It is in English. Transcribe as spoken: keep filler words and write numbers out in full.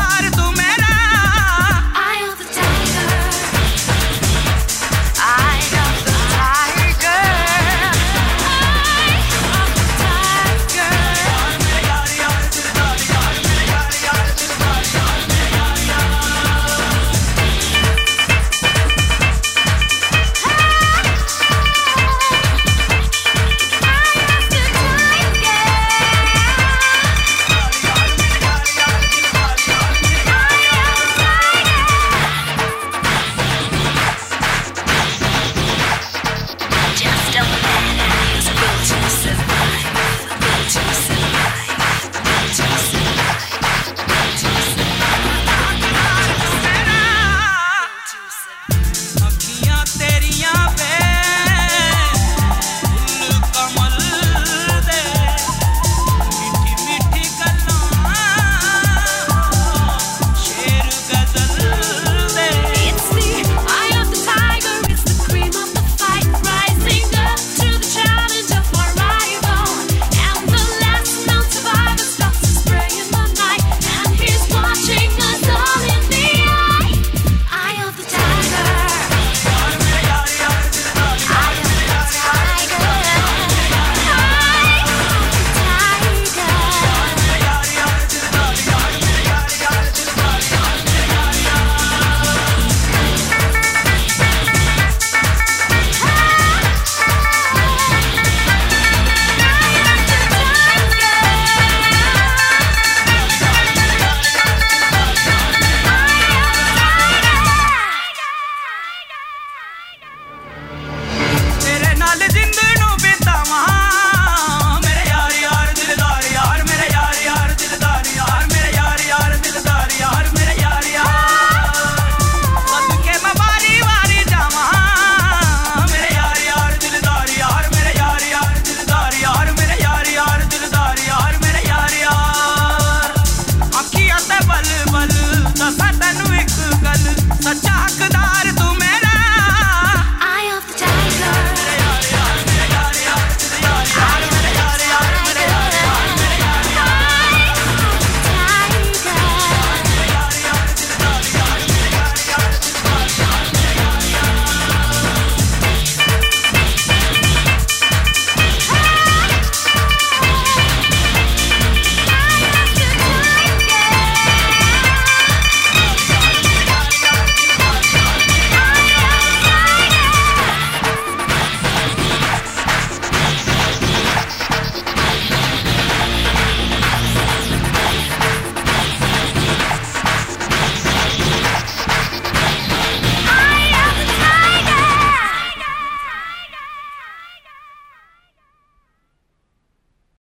यार तू मेरा Eye of the tiger, eye of the tiger, eye of the tiger. मेरे यार यार दिलदार यार मेरे यार यार दिलदार यार मेरे यार यार Just a man who's built to survive, built to survive, built to survive, built to survive, built to survive. अखियां तेरियां पे फुल कमल दे मीठी मीठी गल्लां शेर गजल दे It's the eye of the tiger, it's the cream of the fight, rising up to the challenge of our rival. And the last known survivor stops to spray in the night, and he's watching us all in the eye. Eye of the tiger, यार मेरे यार यार दिलदार eye of the tiger, eye of the tiger. मेरे यार यार दिलदार यार मेरे यार यार दिलदार यार मेरे यार यार तेरे नाल जिंदनू बितावां मेरे यार यार दिलदार यार मेरे यार यार दिलदार यार मेरे यार यार दिलदार यार मेरे यार यार सदके मैं वारी वारी जावां मेरे यार यार दिलदार यार मेरे यार यार दिलदार यार मेरे यार यार दिलदार यार मेरे यार यार अखियां ते बल बल दसां तैनू इक गल सच्चा हकदार